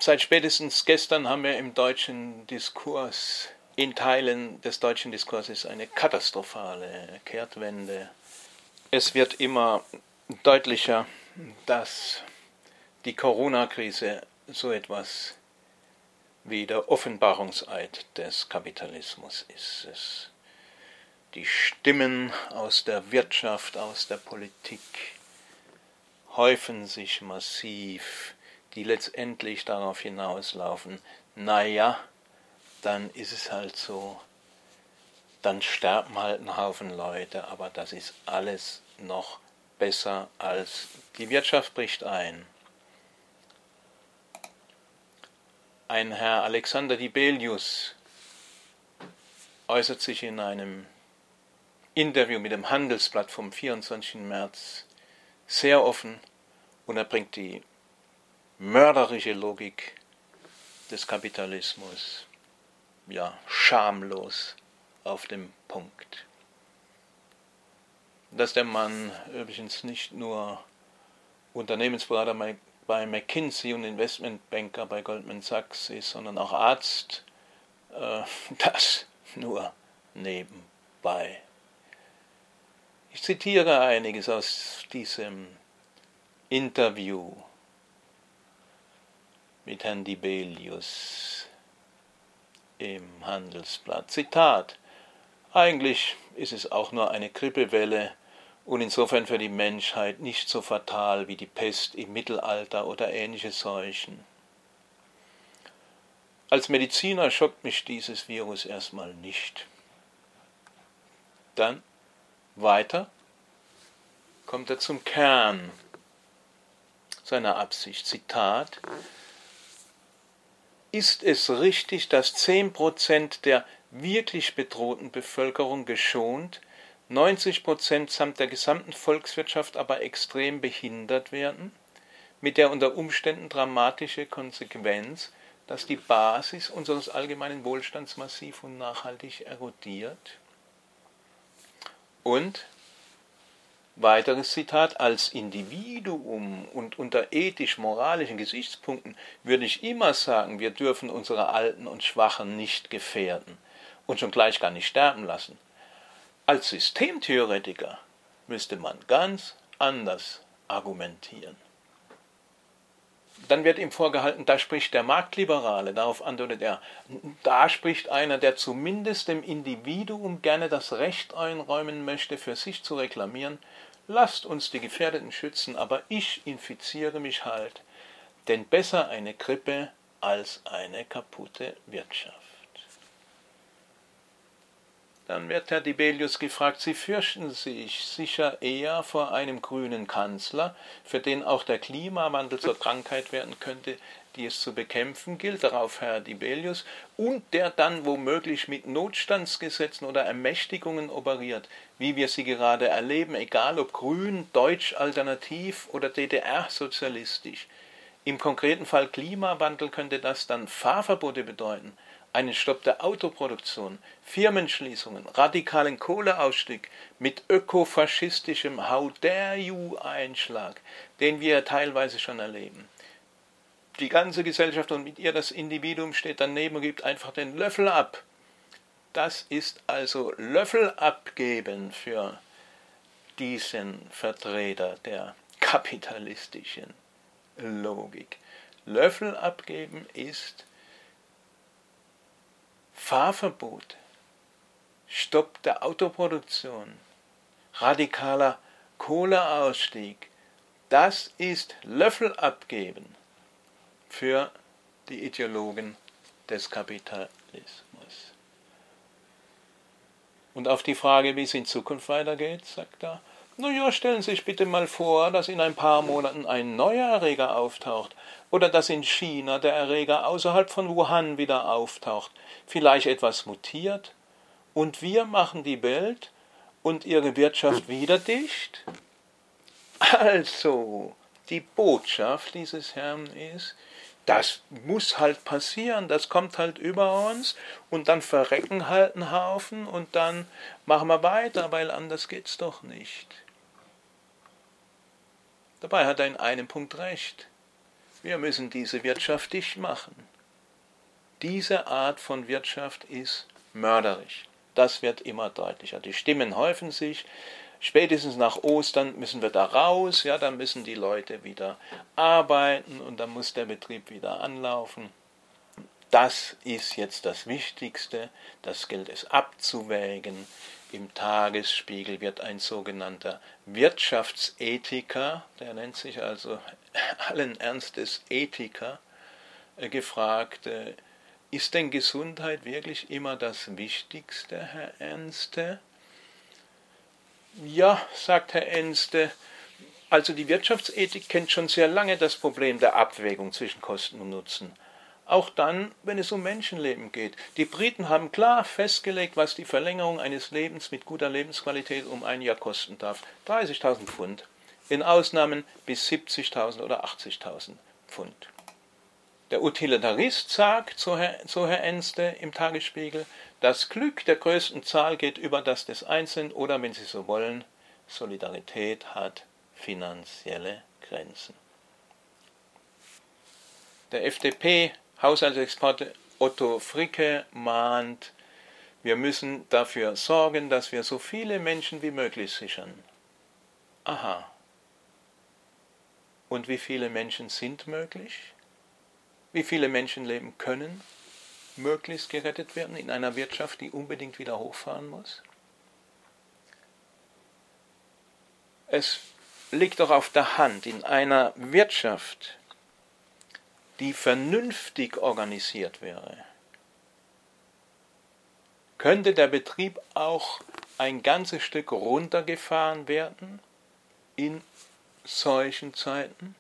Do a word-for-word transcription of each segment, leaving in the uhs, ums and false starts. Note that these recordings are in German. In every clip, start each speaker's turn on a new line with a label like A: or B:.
A: Seit spätestens gestern haben wir im deutschen Diskurs, in Teilen des deutschen Diskurses, eine katastrophale Kehrtwende. Es wird immer deutlicher, dass die Corona-Krise so etwas wie der Offenbarungseid des Kapitalismus ist. Es, die Stimmen aus der Wirtschaft, aus der Politik häufen sich massiv, die letztendlich darauf hinauslaufen, naja, dann ist es halt so, dann sterben halt ein Haufen Leute, aber das ist alles noch besser als die Wirtschaft bricht ein. Ein Herr Alexander Dibelius äußert sich in einem Interview mit dem Handelsblatt vom vierundzwanzigsten März sehr offen und er bringt die mörderische Logik des Kapitalismus, ja, schamlos auf den Punkt. Dass der Mann übrigens nicht nur Unternehmensberater bei McKinsey und Investmentbanker bei Goldman Sachs ist, sondern auch Arzt, äh, das nur nebenbei. Ich zitiere einiges aus diesem Interview mit Herrn Dibelius im Handelsblatt. Zitat: Eigentlich ist es auch nur eine Grippewelle und insofern für die Menschheit nicht so fatal wie die Pest im Mittelalter oder ähnliche Seuchen. Als Mediziner schockt mich dieses Virus erstmal nicht. Dann weiter kommt er zum Kern seiner Absicht. Zitat: Ist es richtig, dass zehn Prozent der wirklich bedrohten Bevölkerung geschont, neunzig Prozent samt der gesamten Volkswirtschaft aber extrem behindert werden, mit der unter Umständen dramatische Konsequenz, dass die Basis unseres allgemeinen Wohlstands massiv und nachhaltig erodiert? Und weiteres Zitat: Als Individuum und unter ethisch-moralischen Gesichtspunkten würde ich immer sagen, wir dürfen unsere Alten und Schwachen nicht gefährden und schon gleich gar nicht sterben lassen. Als Systemtheoretiker müsste man ganz anders argumentieren. Dann wird ihm vorgehalten, da spricht der Marktliberale, darauf antwortet er, da spricht einer, der zumindest dem Individuum gerne das Recht einräumen möchte, für sich zu reklamieren, lasst uns die Gefährdeten schützen, aber ich infiziere mich halt, denn besser eine Grippe als eine kaputte Wirtschaft. Dann wird Herr Dibelius gefragt, Sie fürchten sich sicher eher vor einem grünen Kanzler, für den auch der Klimawandel zur Krankheit werden könnte, die es zu bekämpfen gilt, darauf Herr Dibelius, und der dann womöglich mit Notstandsgesetzen oder Ermächtigungen operiert, wie wir sie gerade erleben, egal ob grün, deutsch, alternativ oder D D R-sozialistisch. Im konkreten Fall Klimawandel könnte das dann Fahrverbote bedeuten, einen Stopp der Autoproduktion, Firmenschließungen, radikalen Kohleausstieg mit ökofaschistischem How dare you Einschlag, den wir teilweise schon erleben. Die ganze Gesellschaft und mit ihr das Individuum steht daneben und gibt einfach den Löffel ab. Das ist also Löffel abgeben für diesen Vertreter der kapitalistischen Logik. Löffel abgeben ist Fahrverbot, Stopp der Autoproduktion, radikaler Kohleausstieg. Das ist Löffel abgeben für die Ideologen des Kapitalismus. Und auf die Frage, wie es in Zukunft weitergeht, sagt er, naja, stellen Sie sich bitte mal vor, dass in ein paar Monaten ein neuer Erreger auftaucht oder dass in China der Erreger außerhalb von Wuhan wieder auftaucht, vielleicht etwas mutiert und wir machen die Welt und ihre Wirtschaft wieder dicht? Also, die Botschaft dieses Herrn ist, das muss halt passieren, das kommt halt über uns und dann verrecken halt ein Haufen und dann machen wir weiter, weil anders geht's doch nicht. Dabei hat er in einem Punkt recht. wir müssen diese Wirtschaft dicht machen. Diese Art von Wirtschaft ist mörderisch. Das wird immer deutlicher. Die Stimmen häufen sich. Spätestens nach Ostern müssen wir da raus. Ja, dann müssen die Leute wieder arbeiten und dann muss der Betrieb wieder anlaufen. Das ist jetzt das Wichtigste. Das gilt es abzuwägen. Im Tagesspiegel wird ein sogenannter Wirtschaftsethiker, der nennt sich also allen Ernstes Ethiker, gefragt, ist denn Gesundheit wirklich immer das Wichtigste, Herr Ernste? Ja, sagt Herr Ernste, also die Wirtschaftsethik kennt schon sehr lange das Problem der Abwägung zwischen Kosten und Nutzen. Auch dann, wenn es um Menschenleben geht. Die Briten haben klar festgelegt, was die Verlängerung eines Lebens mit guter Lebensqualität um ein Jahr kosten darf. dreißigtausend Pfund. In Ausnahmen bis siebzigtausend oder achtzigtausend Pfund. Der Utilitarist sagt, so Herr, so Herr Ernste im Tagesspiegel, das Glück der größten Zahl geht über das des Einzelnen oder, wenn Sie so wollen, Solidarität hat finanzielle Grenzen. Der F D P-Haushaltsexperte Otto Fricke mahnt, wir müssen dafür sorgen, dass wir so viele Menschen wie möglich sichern. Aha. Und wie viele Menschen sind möglich? Wie viele Menschenleben können möglichst gerettet werden in einer Wirtschaft, die unbedingt wieder hochfahren muss? Es liegt doch auf der Hand, in einer Wirtschaft, die vernünftig organisiert wäre, könnte der Betrieb auch ein ganzes Stück runtergefahren werden in solchen Zeiten,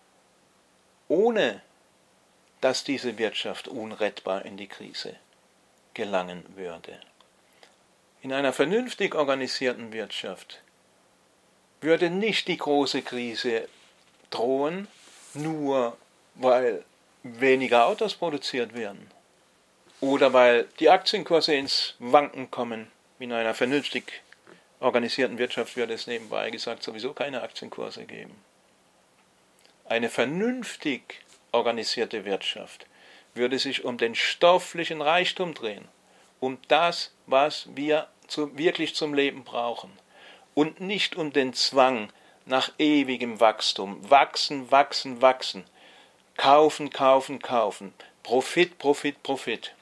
A: ohne dass diese Wirtschaft unrettbar in die Krise gelangen würde. In einer vernünftig organisierten Wirtschaft würde nicht die große Krise drohen, nur weil weniger Autos produziert werden oder weil die Aktienkurse ins Wanken kommen. In einer vernünftig organisierten Wirtschaft würde es nebenbei gesagt sowieso keine Aktienkurse geben. Eine vernünftig organisierte Wirtschaft würde sich um den stofflichen Reichtum drehen, um das, was wir zu, wirklich zum Leben brauchen und nicht um den Zwang nach ewigem Wachstum. Wachsen, wachsen, wachsen. Kaufen, kaufen, kaufen. Profit, Profit, Profit.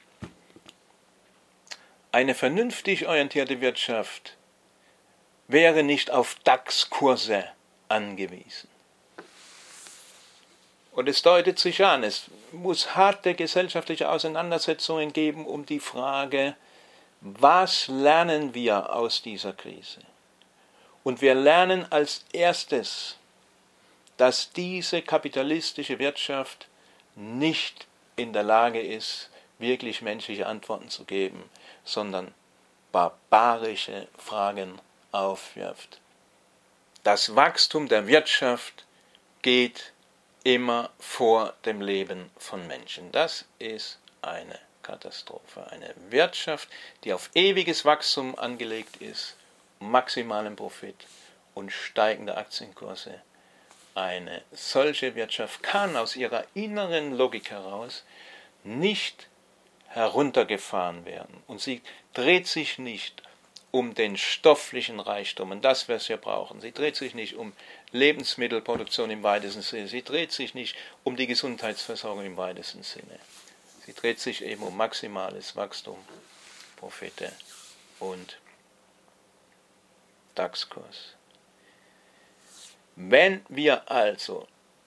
A: Eine vernünftig orientierte Wirtschaft wäre nicht auf DAX-Kurse angewiesen. Und es deutet sich an, es muss harte gesellschaftliche Auseinandersetzungen geben um die Frage, was lernen wir aus dieser Krise? Und wir lernen als erstes, dass diese kapitalistische Wirtschaft nicht in der Lage ist, wirklich menschliche Antworten zu geben, sondern barbarische Fragen aufwirft. Das Wachstum der Wirtschaft geht immer vor dem Leben von Menschen. Das ist eine Katastrophe. Eine Wirtschaft, die auf ewiges Wachstum angelegt ist, maximalen Profit und steigende Aktienkurse. Eine solche Wirtschaft kann aus ihrer inneren Logik heraus nicht heruntergefahren werden. Und sie dreht sich nicht um den stofflichen Reichtum und das, was wir brauchen. Sie dreht sich nicht um Lebensmittelproduktion im weitesten Sinne. Sie dreht sich nicht um die Gesundheitsversorgung im weitesten Sinne. Sie dreht sich eben um maximales Wachstum, Profite und DAX-Kurs. Wenn wir also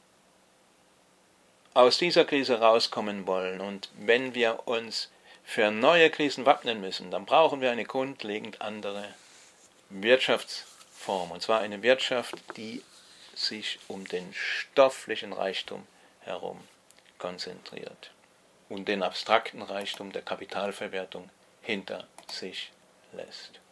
A: aus dieser Krise rauskommen wollen und wenn wir uns für neue Krisen wappnen müssen, dann brauchen wir eine grundlegend andere Wirtschaftsform. Und zwar eine Wirtschaft, die sich um den stofflichen Reichtum herum konzentriert und den abstrakten Reichtum der Kapitalverwertung hinter sich lässt.